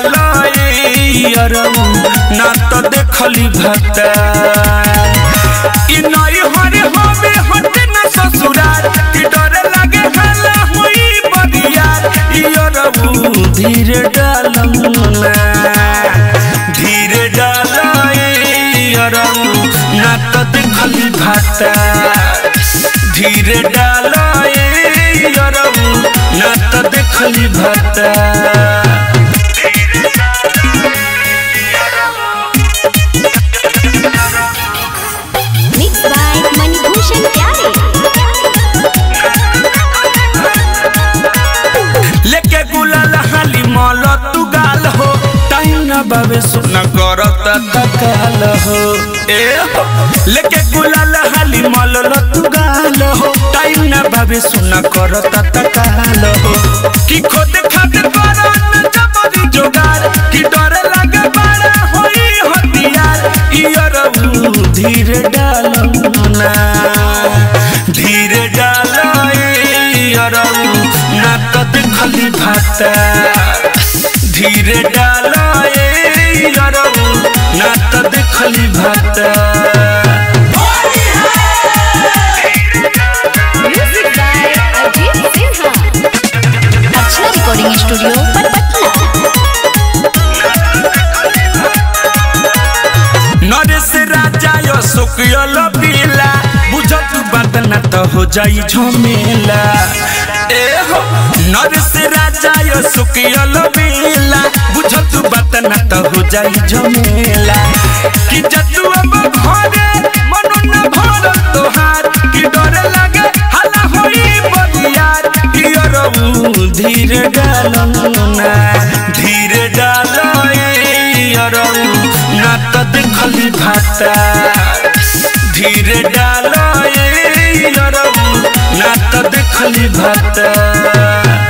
डाले अरऊ ना तो देखली भता ई नई हरे होवे हटे ना ससुराल कि डर लगे हला हुई बदियार ई अरऊ धीरे डालना धीरे डाले अरऊ ना तो देखली भता धीरे डाले अरऊ ना तो देखली भता मिक्स बाय मणिभूषण प्यारे लेके गुलाल हाली मौल तू गाल हो टाइम ना बाबे सुना करत तकाल हो ए लेके गुलाल हाली मौल तू गाल हो टाइम ना बाबे सुना करत तकाल हो कि खुद खातिर करन जबरी जोगार कि डर लगे बड़ा होई हथियार ई अरऊ धीरे डालना धीरे डालो अरऊ ना तो देखली भता धीरे डालो अरऊ ना तो देखली भता म्यूजिक बाय अजीत सिन्हा अच्छा रिकॉर्डिंग स्टूडियो पटना नरेश राजा यो सुकियल पीला बुझ तू बात ना तो हो जाई झमेला ए हो नरेश राजा यो सुकियल पीला बुझ तू बात ना तो हो जाई झमेला कि जतु अब घरे मनो न भर तोहार कि डर लगे हला होई बदियार कि अरऊ धीरे डालना धीरे डालो अरऊ ना तो देखली भता धीरे डालो अरऊ ना तो देखली भता।